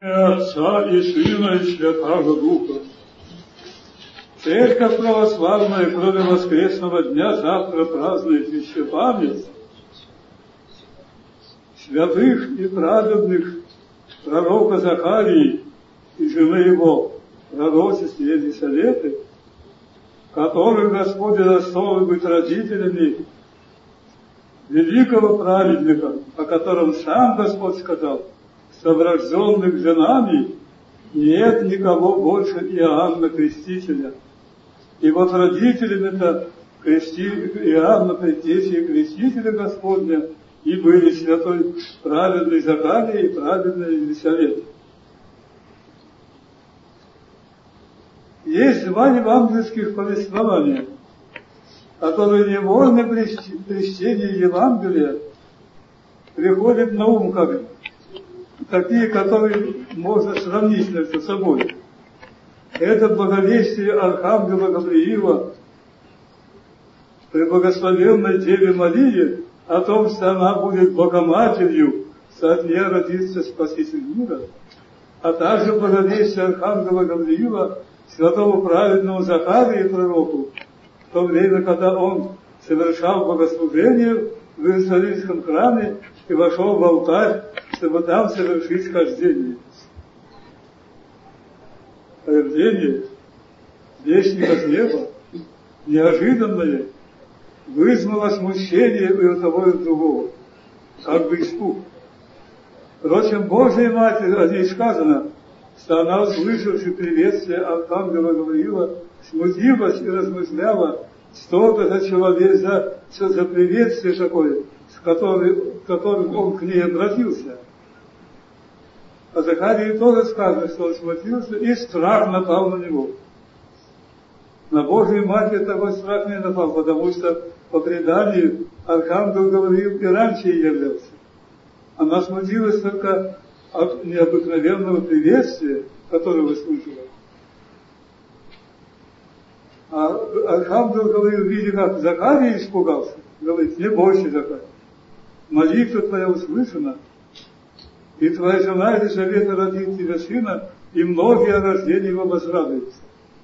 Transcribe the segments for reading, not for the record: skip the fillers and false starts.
Отца и Сына и Святаго Духа. Церковь православная, кроме воскресного дня, завтра празднует еще память святых и праведных пророка Захарии и жены его, пророчества Елисаветы, которых Господь удостоил быть родителями великого праведника, о котором сам Господь сказал: соврожденных женами нет никого больше Иоанна Крестителя. И вот родителями-то Иоанна Предтечи Крестителя Господня и были святой праведный Захария и праведная Елисавета. Есть два евангельских повествования, которые невольно при чтении Евангелия приходят на ум как такие, которые можно сравнить между собой. Это благовестие Архангела Гавриила при благословенной Деве Марии о том, что она будет Богоматерью, что от нее родится Спаситель мира, а также благовестие Архангела Гавриила святому праведному Захарии пророку в то время, когда он совершал богослужение в Иерусалимском храме и вошел в алтарь, чтобы там совершить хождение. Появление вестника с неба, неожиданное, вызвало смущение и у того, и у другого, как бы испуг. Впрочем, Божья Матерь, о ней сказано, что она, услышавши приветствие Архангела Гавриила, смутилась и размышляла, что это за человек, за приветствие такое, с которым он к ней обратился. А Захарии тоже сказано, что он смутился, и страх напал на него. На Божию Матерь такой страх не напал, потому что по преданию Архангел Гавриил и раньше являлся. Она смутилась только от необыкновенного приветствия, которого слышала. А Архангел Гавриил, видя, как Захарий испугался, говорит: не бойся, Захарий, молитва твоя услышана, и твоя жена Елисавета родит тебе сына, и многие о рождении его возрадуются.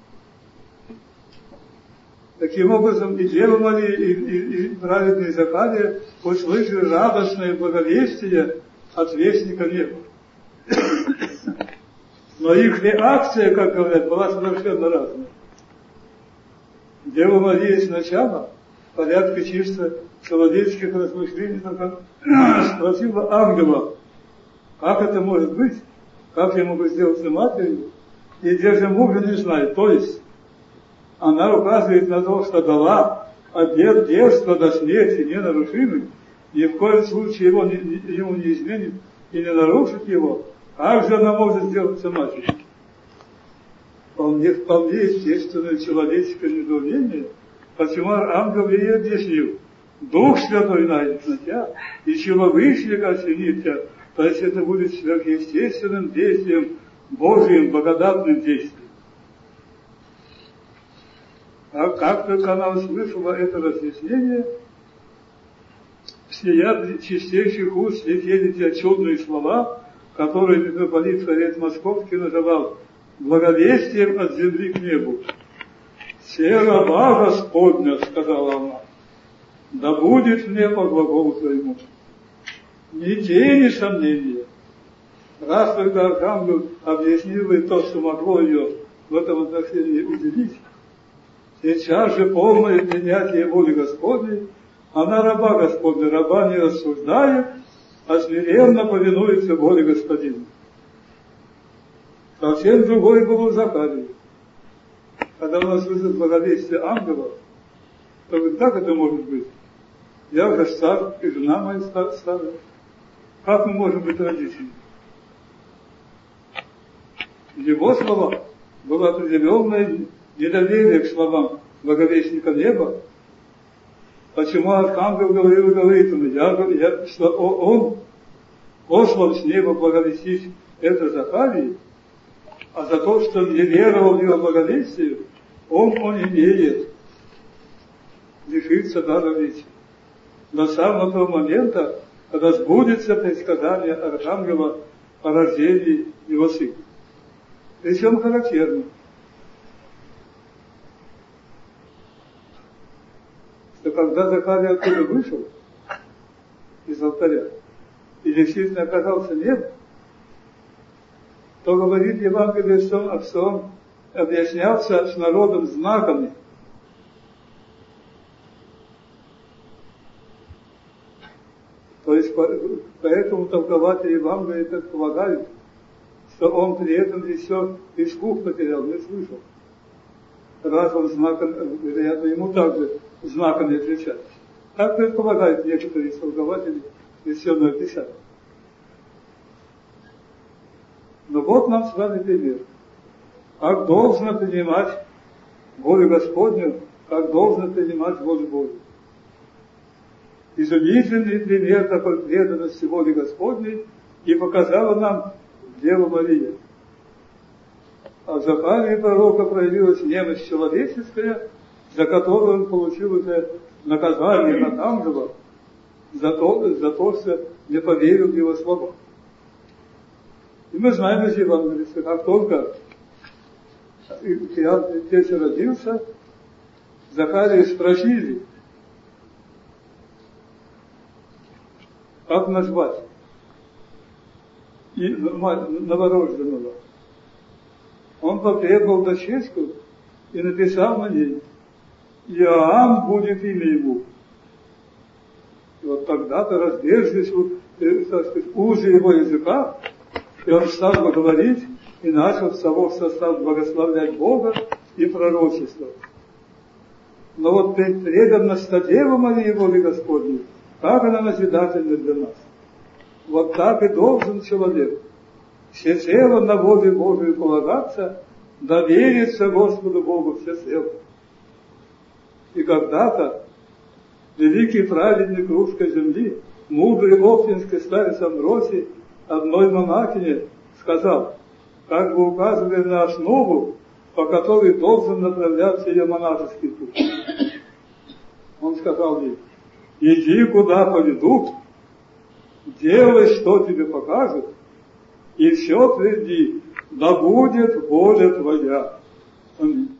Таким образом, и Дева Мария, и праведный Захария услышали радостное благовестие от вестника неба. Но их реакция, как говорят, была совершенно разная. Дева Мария сначала в порядке чисто человеческих размышлений только спросила ангела: как это может быть? Как я могу сделаться матерью? И где же мужа не знает. То есть она указывает на то, что дала обет девства до смерти ненарушимый, ни в коем случае ему не изменит и не нарушит его. Как же она может сделаться матерью? Вполне естественное человеческое недоумение, почему ангел ей объяснил: Дух Святой найдет на тебя, и человечник осенит тебя. То есть это будет сверхъестественным действием, Божьим благодатным действием. А как только она услышала это разъяснение, с ее чистейших уст летели те чудные слова, которые митрополит Фарет Московский называл благовестием от земли к небу. «Се раба Господня, — сказала она, — да будет мне по глаголу твоему». Ни тени сомнения. Раз только Архангел объяснил ей то, что могло ее в этом отношении удивить, сейчас же полное принятие воли Господней, она раба Господня, раба не рассуждает, а смиренно повинуется воле Господина. Совсем другой был у Захарии. Когда она слышит благовестие ангела, то говорит: как это может быть? Я уже стар, и жена моя старая. Как мы можем быть родителями? В его словах было определенное недоверие к словам благовестника неба. Почему Архангел говорит ему, что он послан с неба благовестить это Захарии, а за то, что не веровал в его благовестие, он имеет лишиться дара речи. До самого того момента, когда сбудется предсказание Архангела о рождении его сына. Причем характерно, что когда Захария оттуда вышел, из алтаря, и действительно оказался небо, то говорит Евангелие, что он объяснялся с народом знаками. То есть поэтому толкователи Евангелия предполагают, что он при этом еще и слух потерял, не слышал. Раз он знаком, вероятно, ему также знаками отличается. Так предполагают некоторые толкователи Священного Писания. Но вот нам с вами пример. Как должно принимать волю Господню, как должно принимать волю Божию. Изумительный пример такой преданности воле Господней и показала нам Дева Мария. А в Захарии пророка проявилась немощь человеческая, за которую он получил уже наказание от ангела, за то, что не поверил в его слова. И мы знаем из Евангелия, что как только Иоанн Предтеча родился, Захарию спросили, как назвать и новорожденного. Он потребовал дощечку и написал на ней: Иоанн будет имя ему. И вот тогда-то разверзлись узы его языка, и он стал говорить и начал с того, что стал благословлять Бога и пророчествовать. Но вот преданность Девы Марии воли Господней, как она назидательна для нас. Вот так и должен человек всецело на волю Божию полагаться, довериться Господу Богу всецело. И когда-то великий праведник русской земли, мудрый оптинский старец Амвросий, одной монахине сказал, как бы указывая на основу, по которой должен направляться ее монашеский путь. Он сказал ей: иди, куда поведут, делай, что тебе покажут, и все тверди, да будет воля твоя. Аминь.